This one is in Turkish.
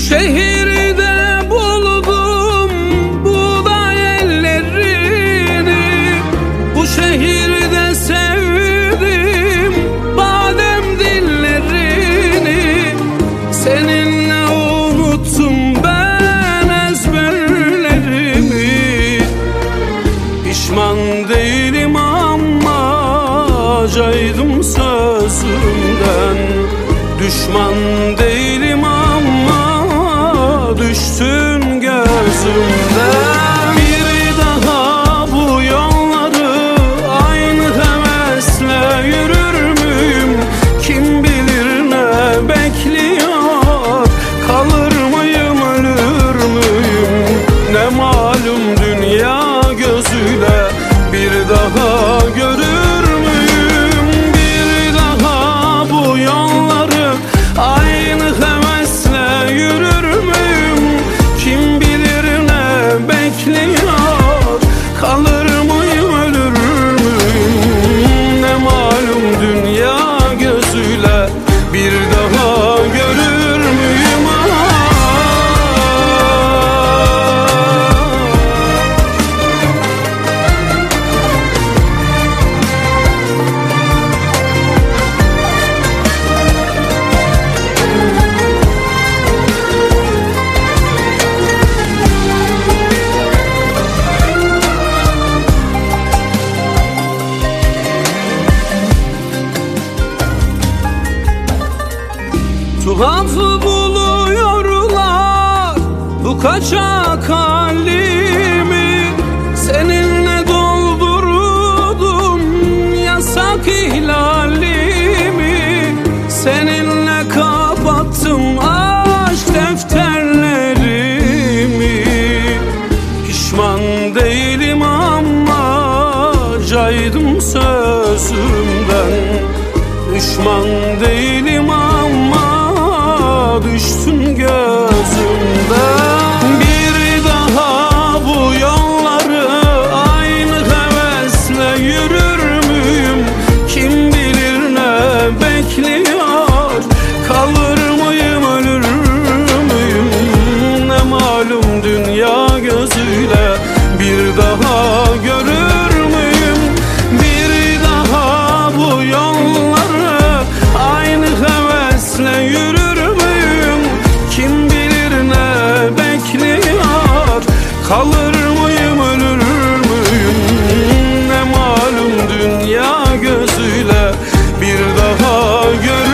şehirde buldum buğday ellerini, bu şehirde sevdim badem dillerini. Seninle unuttum ben ezberlerimi. Pişman değilim ama caydım sözümden. Düşman değilim ama düştün gözümden. Bir daha bu yolları aynı hevesle yürür müyüm? Kim bilir ne bekliyor? Kalır mıyım, ölür müyüm? Ne malum dünya gözüyle bir daha görür müyüm? Bir daha bu yolları aynı hevesle yürür müyüm? Kim bilir ne bekliyor? Kalır mıyım, ölür müyüm? Ne malum dünya gözüyle bir daha görür müyüm? Tuhaf buluyorlar bu kaçak halimi. Seninle doldurdum yasak ihlalimi. Seninle kapattım aşk defterlerimi. Pişman değilim ama caydım sözümden. Düşman değilim ama düştün gözümden. Bir daha bu yolları aynı hevesle yürür müyüm? Kim bilir ne bekliyor? Kalır mıyım, ölür müyüm? Ne malum dünya gözüyle bir daha görür müyüm? Bir daha bu yolları aynı hevesle yürür müyüm? Kim bilir ne bekliyor? Kalır mıyım, ölür müyüm? Ne malum dünya gözüyle bir daha görür